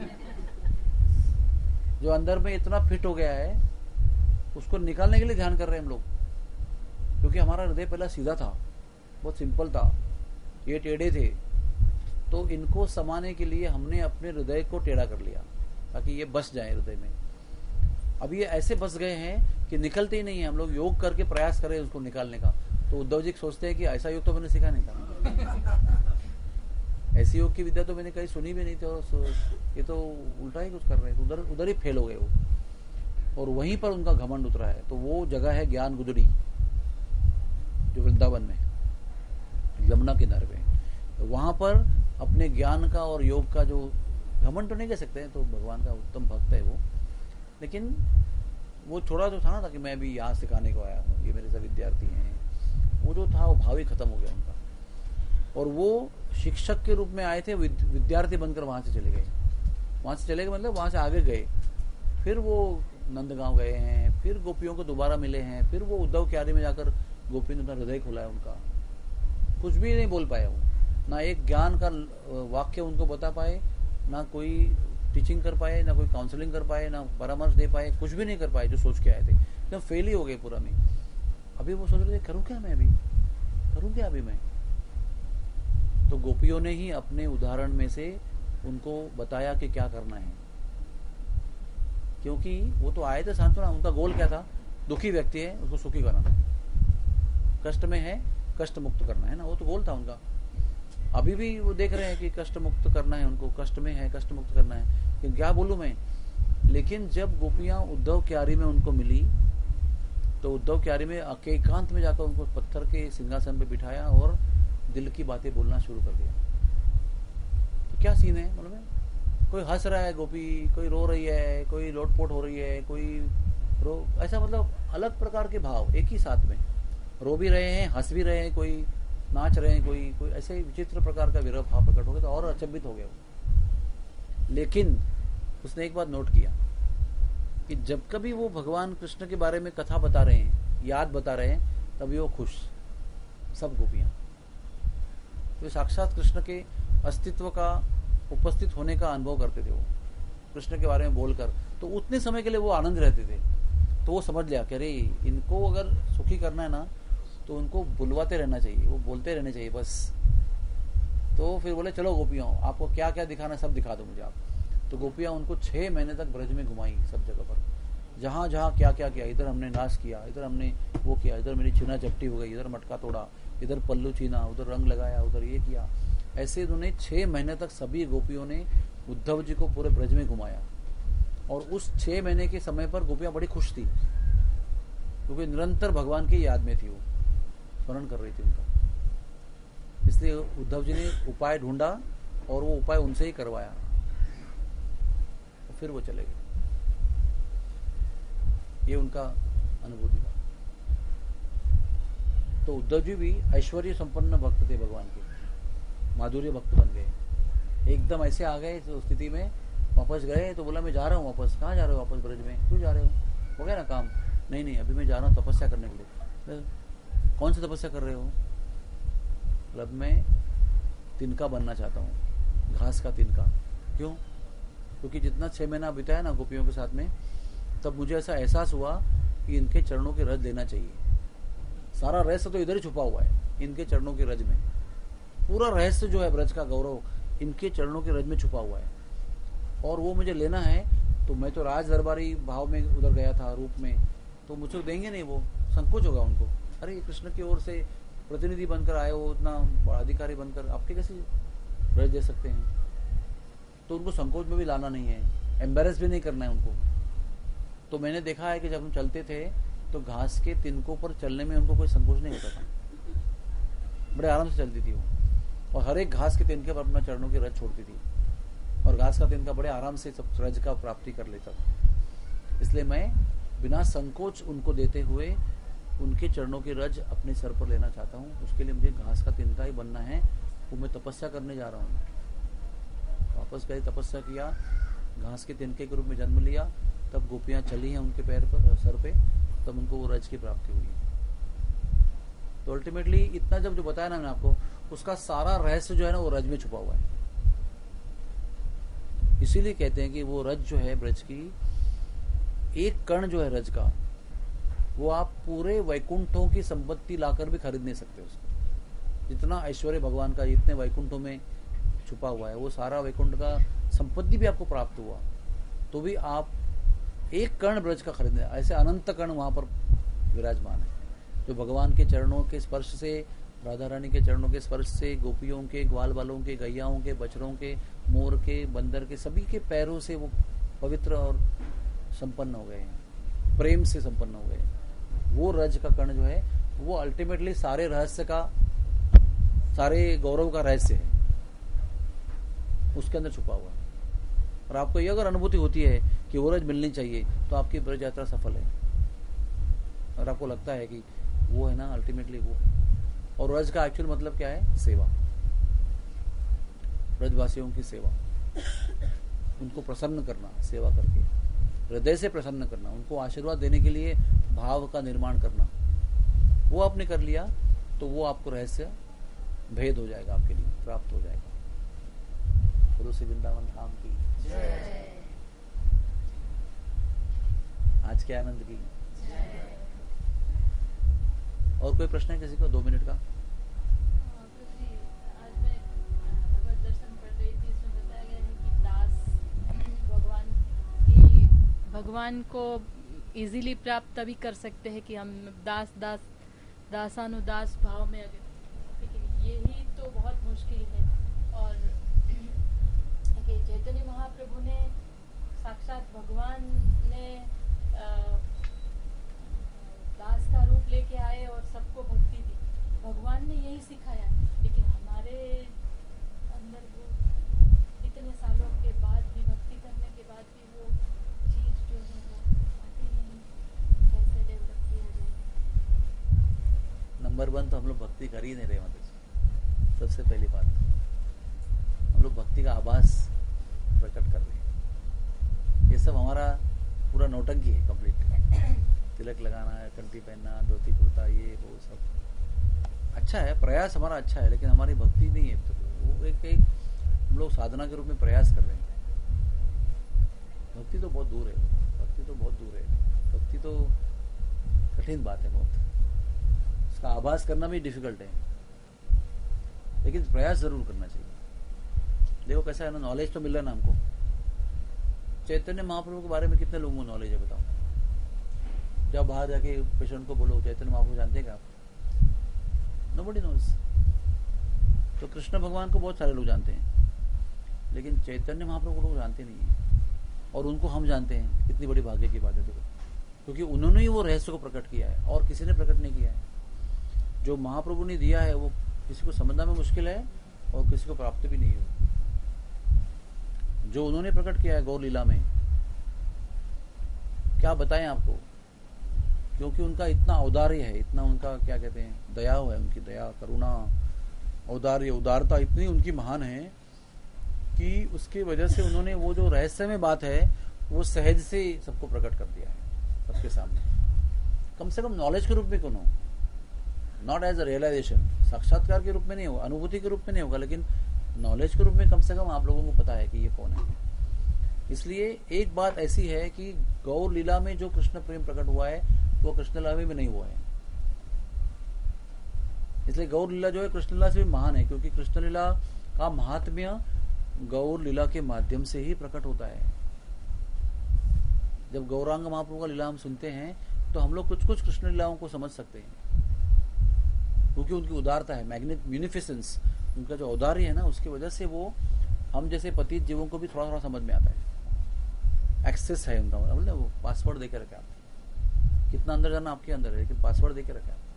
जो अंदर में इतना फिट हो गया है उसको निकालने के लिए ध्यान कर रहे हैं हम लोग, क्योंकि हमारा हृदय पहला सीधा था, बहुत सिंपल था, ये टेढ़े थे। तो इनको समाने के लिए हमने अपने हृदय को टेढ़ा कर लिया ताकि ये बस जाए हृदय में। अब ये ऐसे बस गए हैं कि निकलते ही नहीं है। हम लोग योग करके प्रयास करें उसको निकालने का, तो उद्धव जी सोचते हैं कि ऐसा योग तो मैंने सीखा नहीं था, ऐसी योग की विद्या तो मैंने कहीं सुनी भी नहीं थी, और ये तो उल्टा ही कुछ कर रहे हैं। तो उधर ही फेल हो गए वो, और वहीं पर उनका घमंड उतरा है। तो वो जगह है ज्ञान गुदड़ी, जो वृंदावन में यमुना किनारे पे, तो वहां पर अपने ज्ञान का और योग का जो घमंड तो नहीं कह सकते हैं, तो भगवान का उत्तम भक्त है वो, लेकिन वो थोड़ा जो था ना था कि मैं भी यहाँ सिखाने को आया हूँ, ये मेरे सब विद्यार्थी हैं, वो जो था वो भाव ही खत्म हो गया उनका। और वो शिक्षक के रूप में आए थे, विद्यार्थी बनकर वहां से चले गए। वहां से चले गए मतलब वहां से आगे गए, फिर वो नंदगांव गए हैं, फिर गोपियों को दोबारा मिले हैं, फिर वो उद्धव क्यारी में जाकर गोपी ने अपना हृदय खोला है उनका। कुछ भी नहीं बोल पाया वो, ना एक ज्ञान का वाक्य उनको बता पाए, ना कोई टीचिंग कर पाए, ना कोई काउंसलिंग कर पाए, ना परामर्श दे पाए, कुछ भी नहीं कर पाए जो सोच के आए थे। एकदम फेल ही हो गए पूरा में। अभी वो सोच रहे थे करूँ क्या मैं, अभी करूँ क्या अभी मैं। तो गोपियों ने ही अपने उदाहरण में से उनको बताया कि क्या करना है, क्योंकि वो तो आए थे सांत्वना। उनका गोल क्या था? दुखी व्यक्ति है उसको सुखी कराना है, कष्ट में है कष्ट मुक्त करना है ना, वो तो गोल था उनका। अभी भी वो देख रहे हैं कि कष्ट मुक्त करना है उनको, कष्ट में है कष्ट मुक्त करना है, कि क्या बोलूं मैं। लेकिन जब गोपियां उद्धव क्यारी में उनको मिली तो उद्धव क्यारी में एकांत में जाकर उनको पत्थर के सिंहासन पे बिठाया और दिल की बातें बोलना शुरू कर दिया। तो क्या सीन है मालूम है? कोई हंस रहा है गोपी, कोई रो रही है, कोई लोटपोट हो रही है, कोई ऐसा मतलब अलग प्रकार के भाव एक ही साथ में, रो भी रहे हैं, हंस भी रहे हैं, कोई नाच रहे हैं, कोई ऐसे विचित्र प्रकार का विरह भाव प्रकट हो गया। तो और अचंभित हो गया वो। लेकिन उसने एक बात नोट किया कि जब कभी वो भगवान कृष्ण के बारे में कथा बता रहे हैं, याद बता रहे हैं, तभी वो खुश, सब गोपियां। तो साक्षात कृष्ण के अस्तित्व का, उपस्थित होने का अनुभव करते थे वो, कृष्ण के बारे में बोलकर। तो उतने समय के लिए वो आनंद रहते थे। तो वो समझ लिया कि अरे इनको अगर सुखी करना है ना तो उनको बुलवाते रहना चाहिए, वो बोलते रहने चाहिए बस। तो फिर बोले चलो गोपियां, आपको क्या क्या दिखाना सब दिखा दो मुझे आप। तो गोपियां उनको 6 महीने तक ब्रज में घुमाई, सब जगह पर, जहां जहां क्या क्या किया। इधर हमने नाच किया, इधर हमने वो किया, इधर मेरी छीना चपटी हो गई, इधर मटका तोड़ा, इधर पल्लू छीना, उधर रंग लगाया, उधर ये किया। ऐसे इन्होंने 6 महीने तक सभी गोपियों ने उद्धव जी को पूरे ब्रज में घुमाया। और उस 6 महीने के समय पर गोपियां बड़ी खुश थी, क्योंकि निरंतर भगवान की याद में थी, वो स्मरण कर रही थी उनका। इसलिए उद्धव जी ने उपाय ढूंढा और वो उपाय उनसे ही करवाया, फिर वो चले गए। ये उनका अनुभूति था। तो उद्धव जी भी ऐश्वर्य संपन्न भक्त थे भगवान के, माधुर्य भक्त बन गए। एकदम ऐसे आ गए तो स्थिति में, वापस गए तो बोला मैं जा रहा हूँ वापस। कहाँ जा रहे हो वापस ब्रज में? क्यों जा रहे हो? हो गया ना काम? नहीं नहीं, अभी मैं जा रहा हूँ तपस्या करने के लिए। कौन सी तपस्या कर रहे हो? मतलब मैं तिनका बनना चाहता हूँ, घास का तिनका। क्यों? क्योंकि जितना 6 महीना बिताया ना गोपियों के साथ में, तब मुझे ऐसा एहसास हुआ कि इनके चरणों के रज लेना चाहिए। सारा रहस्य तो इधर ही छुपा हुआ है, इनके चरणों के रज में। पूरा रहस्य जो है ब्रज का गौरव इनके चरणों के रज में छुपा हुआ है, और वो मुझे लेना है। तो मैं तो राज दरबारी भाव में उधर गया था रूप में, तो मुझे देंगे नहीं, वो संकोच होगा उनको। अरे कृष्ण की ओर से प्रतिनिधि बनकर आए हो, इतना बड़ा अधिकारी बनकर, आपके कैसे ब्रज दे सकते हैं? तो उनको संकोच में भी लाना नहीं है, एम्बेरस भी नहीं करना है उनको। तो मैंने देखा है कि जब हम चलते थे तो घास के तिनकों पर चलने में उनको कोई संकोच नहीं होता था, बड़े आराम से चलती थी वो। और हर एक घास के तिनके पर अपना चरणों की रज छोड़ती थी, और घास का तिनका बड़े आराम से सब रज का प्राप्ति कर लेता था। इसलिए मैं बिना संकोच उनको देते हुए उनके चरणों की रज अपने सर पर लेना चाहता हूँ। उसके लिए मुझे घास का तिनका ही बनना है, वो मैं तपस्या करने जा रहा हूँ। वापस गए, तपस्या किया, घास के तिनके के रूप में जन्म लिया, तब गोपियां चली हैं उनके पैर पर, सर पे, तब उनको वो रज की प्राप्ति हुई। तो अल्टीमेटली इतना जब जो बताया ना मैंने आपको, उसका सारा रहस्य जो है ना वो रज में छुपा हुआ है। इसीलिए कहते हैं कि वो रज जो है ब्रज की, एक कण जो है रज का, वो आप पूरे वैकुंठों की संपत्ति लाकर भी खरीद नहीं सकते उसको। जितना ऐश्वर्य भगवान का इतने वैकुंठों में छुपा हुआ है, वो सारा वैकुंठ का संपत्ति भी आपको प्राप्त हुआ तो भी आप एक कण ब्रज का खरीदने, ऐसे अनंत कण वहां पर विराजमान है, जो भगवान के चरणों के स्पर्श से, राधा रानी के चरणों के स्पर्श से, गोपियों के, ग्वाल बालों के, गैयाओं के, बछड़ों के, मोर के, बंदर के, सभी के पैरों से वो पवित्र और संपन्न हो गए हैं, प्रेम से संपन्न हो गए। वो रज का कण जो है वो अल्टीमेटली सारे रहस्य का, सारे गौरव का रहस्य है, उसके अंदर छुपा हुआ है। और आपको ये अगर अनुभूति होती है कि वो रज मिलनी चाहिए, तो आपकी ब्रज यात्रा सफल है। और आपको लगता है कि वो है ना, अल्टीमेटली वो है। और रज का एक्चुअल मतलब क्या है? सेवा, ब्रजवासियों की सेवा, उनको प्रसन्न करना, सेवा करके हृदय से प्रसन्न करना, उनको आशीर्वाद देने के लिए भाव का निर्माण करना। वो आपने कर लिया तो वो आपको रहस्य भेद हो जाएगा, आपके लिए प्राप्त हो जाएगा। गुरु से वृंदावन धाम की आज के आनंद की। और कोई प्रश्न है किसी को? 2 मिनट का। आज मैं भगवत दर्शन पढ़ रही थी, इसमें बताया गया है कि दास भगवान को इजीली प्राप्त तभी कर सकते हैं कि हम दासानुदास भाव में अगर, लेकिन यही तो बहुत मुश्किल है। और कि चैतन्य महाप्रभु ने, साक्षात भगवान ने दास का रूप लेके आए और सबको भक्ति दी, भगवान ने यही सिखाया। लेकिन हमारे अंदर वो इतने सालों के बाद भी, भक्ति करने के बाद भी वो चीज जो है वो आती नहीं, कैसे डेवलप किया जाए? नंबर 1 तो हम लोग भक्ति कर ही नहीं रहे। मतलब सबसे पहली बात, हम लोग भक्ति का आभास प्रकट कर रहे हैं। ये सब हमारा पूरा नौटंकी है कंप्लीट। तिलक लगाना है, कंठी पहनना, धोती कुर्ता, ये वो सब अच्छा है, प्रयास हमारा अच्छा है, लेकिन हमारी भक्ति नहीं है। तो वो एक हम लोग साधना के रूप में प्रयास कर रहे हैं। भक्ति तो बहुत दूर है, भक्ति तो बहुत दूर है, भक्ति तो कठिन बात है बहुत। इसका आभास करना भी डिफिकल्ट है, लेकिन प्रयास जरूर करना चाहिए। देखो कैसा है ना, नॉलेज तो मिल रहा है ना हमको। चैतन्य महाप्रभु के बारे में कितने लोगों को नॉलेज है बताओ? जब बाहर जाके पेशेंट को बोलो चैतन्य महाप्रभु जानते हैं क्या आप? Nobody knows. तो कृष्ण भगवान को बहुत सारे लोग जानते हैं, लेकिन चैतन्य महाप्रभु को लोग जानते नहीं है, और उनको हम जानते हैं। कितनी बड़ी भाग्य की बात है देखो, क्योंकि उन्होंने ही वो रहस्य को प्रकट किया है और किसी ने प्रकट नहीं किया है। जो महाप्रभु ने दिया है वो किसी को समझना में मुश्किल है और किसी को प्राप्त भी नहीं है। जो उन्होंने प्रकट किया है गौर लीला में, क्या बताएं आपको, क्योंकि उनका इतना औदार्य है, इतना उनका क्या कहते हैं, दया है, उनकी दया, करुणा, औदार्य, उदारता इतनी उनकी महान है कि उसकी वजह से उन्होंने वो जो रहस्य में बात है वो सहज से सबको प्रकट कर दिया है सबके सामने। कम से कम नॉलेज के रूप में क्यों हो, नॉट एज अ रियलाइजेशन, साक्षात्कार के रूप में नहीं होगा, अनुभूति के रूप में नहीं होगा, लेकिन नॉलेज के रूप में कम से कम आप लोगों को पता है कि ये कौन है। इसलिए एक बात ऐसी है कि गौर लीला में जो कृष्ण प्रेम प्रकट हुआ है वो कृष्ण लीला में भी नहीं हुआ है। इसलिए गौर लीला जो है कृष्ण लीला से भी महान है, क्योंकि कृष्ण लीला का महात्म्य गौर लीला के माध्यम से ही प्रकट होता है। जब गौरांग महाप्रभु का लीला हम सुनते हैं तो हम लोग कुछ कुछ कृष्ण लीलाओं को समझ सकते हैं, क्योंकि उनकी उदारता है, म्यूनिफिसेंस, उनका जो औदार्य है ना, उसकी वजह से वो हम जैसे पतित जीवों को भी थोड़ा थोड़ा समझ में आता है। एक्सेस है उनका, मतलब वो पासवर्ड देके रखे आप, कितना अंदर जाना आपके अंदर है, लेकिन पासवर्ड देके रखे आप।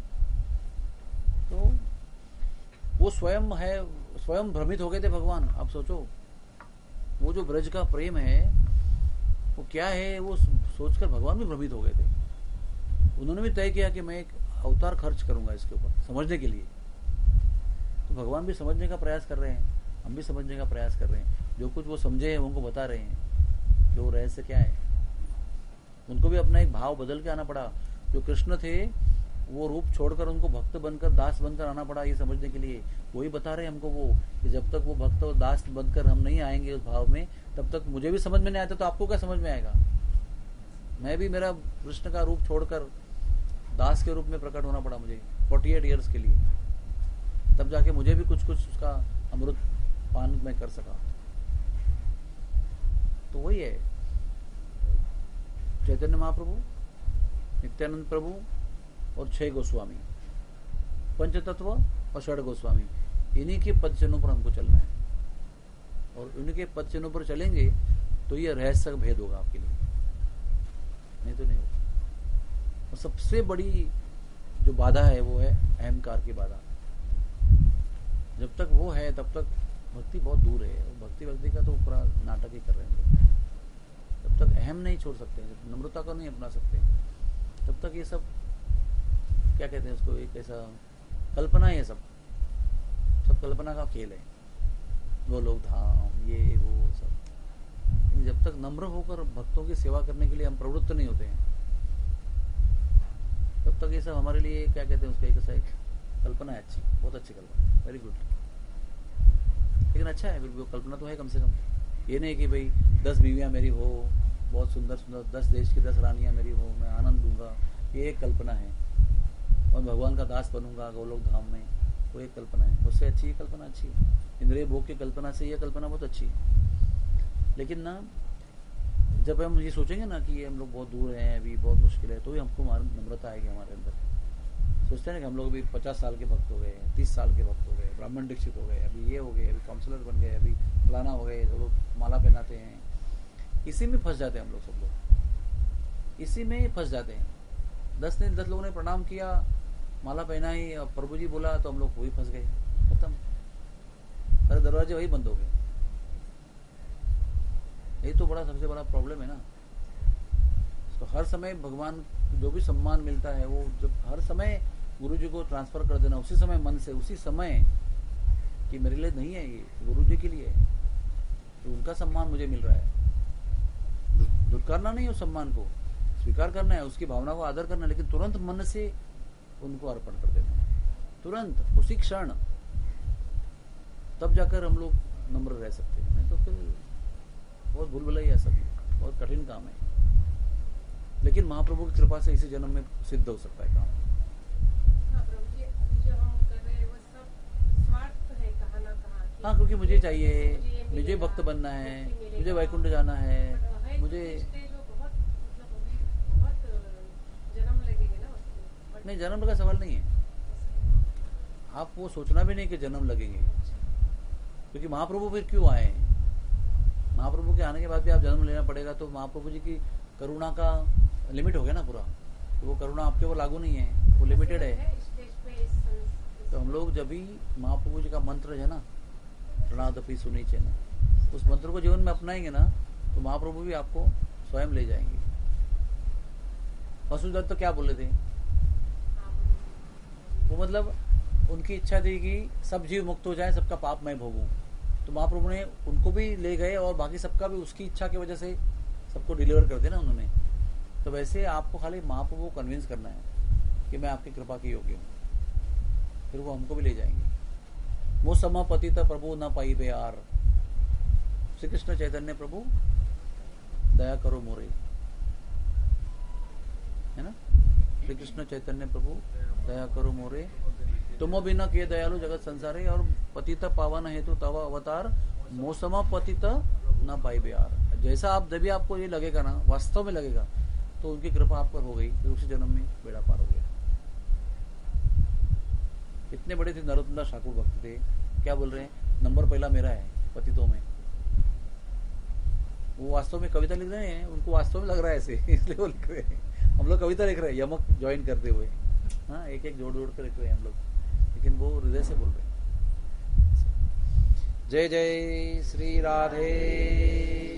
तो वो स्वयं है, स्वयं भ्रमित हो गए थे भगवान। आप सोचो वो जो ब्रज का प्रेम है वो क्या है, वो सोचकर भगवान भी भ्रमित हो गए थे। उन्होंने भी तय किया कि मैं एक अवतार खर्च करूंगा इसके ऊपर समझने के लिए। तो भगवान भी समझने का प्रयास कर रहे हैं, हम भी समझने का प्रयास कर रहे हैं। जो कुछ वो समझे हैं उनको बता रहे हैं कि वो रहस्य क्या है। उनको भी अपना एक भाव बदल के आना पड़ा। जो कृष्ण थे वो रूप छोड़कर उनको भक्त बनकर, दास बनकर आना पड़ा ये समझने के लिए। वही बता रहे हैं हमको वो कि जब तक वो भक्त और दास बनकर हम नहीं आएंगे उस भाव में, तब तक मुझे भी समझ में नहीं आता, तो आपको क्या समझ में आएगा। मैं भी मेरा कृष्ण का रूप छोड़कर दास के रूप में प्रकट होना पड़ा मुझे 48 ईयर्स के लिए, तब जाके मुझे भी कुछ कुछ उसका अमृत पान में कर सका। तो वही है चैतन्य महाप्रभु, नित्यानंद प्रभु और 6 गोस्वामी, पंचतत्व और 6 गोस्वामी, इन्हीं के पद चिन्हों पर हमको चलना है। और इन्हीं पद चिन्हों पर चलेंगे तो ये रहस्य का भेद होगा आपके लिए, नहीं तो नहीं होगा। और सबसे बड़ी जो बाधा है वो है अहंकार की बाधा। जब तक वो है तब तक भक्ति बहुत दूर है। भक्ति का तो पूरा नाटक ही कर रहे हैं हम लोग। जब तक अहम नहीं छोड़ सकते, जब नम्रता को नहीं अपना सकते, तब तक ये सब क्या कहते हैं उसको, एक ऐसा कल्पना है, सब कल्पना का खेल है। वो लोग धाम, ये वो सब। लेकिन जब तक नम्र होकर भक्तों की सेवा करने के लिए हम प्रवृत्त नहीं होते हैं, तब तक ये सब हमारे लिए क्या कहते हैं उसका एक ऐसा एक कल्पना है। अच्छी, बहुत अच्छी कल्पना, वेरी गुड। लेकिन अच्छा है, वो कल्पना तो है कम से कम। ये नहीं कि भाई 10 बीवियां मेरी हो, बहुत सुंदर सुंदर 10 देश की 10 रानियां मेरी हो, मैं आनंद दूंगा, ये एक कल्पना है। और भगवान का दास बनूंगा गोलोक धाम में, वो एक कल्पना है। उससे अच्छी ये कल्पना अच्छी है। इंद्रिय भोग की कल्पना से ये कल्पना बहुत अच्छी है। लेकिन ना जब हम ये सोचेंगे ना कि ये हम लोग बहुत दूर हैं, अभी बहुत मुश्किल है, तो ही हमको नम्रता आएगी हमारे अंदर। सोचते हैं कि हम लोग अभी 50 साल के भक्त हो गए, 30 साल के भक्त हो गए, ब्राह्मण दीक्षित हो गए, अभी ये हो गए, अभी काउंसलर बन गए, अभी फलाना हो गए, तो लोग माला पहनाते हैं। इसी में फंस जाते हैं हम लोग, सब लोग इसी में फंस जाते हैं। 10 लोगों ने प्रणाम किया, माला पहनाई, और प्रभु जी बोला तो हम लोग वही फंस गए, खत्म, सारे दरवाजे वही बंद हो गए। यही तो बड़ा सबसे बड़ा प्रॉब्लम है ना। तो हर समय भगवान जो भी सम्मान मिलता है वो जब हर समय गुरु जी को ट्रांसफर कर देना उसी समय मन से, उसी समय कि मेरे लिए नहीं है, ये गुरु जी के लिए है, तो उनका सम्मान मुझे मिल रहा है। दुत्कारना नहीं है उस सम्मान को, स्वीकार करना है, उसकी भावना को आदर करना है, लेकिन तुरंत मन से उनको अर्पण कर देना है, तुरंत उसी क्षण। तब जाकर हम लोग नम्र रह सकते हैं, नहीं तो फिर बहुत भूल-भुलैया है सब, बहुत कठिन काम है। लेकिन महाप्रभु की कृपा से इसी जन्म में सिद्ध हो सकता है काम। हाँ प्रभु जी, अभी जो हम कर रहे हैं वो सब स्वार्थ है कहाँ ना कहाँ। हाँ, क्योंकि मुझे चाहिए, मुझे भक्त बनना है, मुझे वैकुंठ जाना है, मुझे बहुत जन्म लगेंगे ना उसको। नहीं, जन्म का सवाल नहीं है। आप वो सोचना भी नहीं कि जन्म लगेंगे, क्योंकि महाप्रभु फिर क्यों आए? महाप्रभु के आने के बाद भी आप जन्म लेना पड़ेगा, तो महाप्रभु जी की करुणा का लिमिट हो गया ना पूरा, तो वो करुणा आपके ऊपर लागू नहीं है, वो लिमिटेड है। स्टेज पे तो हम लोग जब भी महाप्रभु जी का मंत्र है ना, प्रणादपि सुनी चैना, उस मंत्र को जीवन में अपनाएंगे ना, तो महाप्रभु भी आपको स्वयं ले जाएंगे। वसुदेव तो क्या बोले थे? वो मतलब उनकी इच्छा थी कि सब जीव मुक्त हो जाए, सबका पाप मैं भोगूं, तो महाप्रभु ने उनको भी ले गए और बाकी सबका भी उसकी इच्छा की वजह से सबको डिलीवर कर दिया ना उन्होंने। तो वैसे आपको खाली महाप्रभु को कन्विंस करना है कि मैं आपकी कृपा के योग्य हूं, फिर वो हमको भी ले जाएंगे। वो सम पतित प्रभु न पाई बेयार, श्री कृष्ण चैतन्य प्रभु दया करो मोरे, है ना? श्री कृष्ण चैतन्य प्रभु दया करो मोरे, तुम बिना किए दयालु जगत संसारे, और पतित पावन हेतु तव अवतार, मौसम पतित न पाई बेयार। जैसा आप जब भी आपको ये लगेगा ना, वास्तव में लगेगा, तो उनकी कृपा आप पर हो गई, फिर उसी जन्म में बेड़ा पार हो गया। इतने बड़े थे नरोत्तम दास ठाकुर भक्त थे, क्या बोल रहे हैं? नंबर पहला मेरा है पतितों में। वो वास्तव में कविता लिख रहे हैं, उनको वास्तव में लग रहा है ऐसे, इसलिए वो लिख रहे हैं। हम लोग कविता लिख रहे हैं यमक ज्वाइन करते हुए, हाँ, एक एक जोड़ जोड़ कर लिख रहे हैं हम लोग, लेकिन वो हृदय से बोल रहे हैं। जय जय श्री राधे।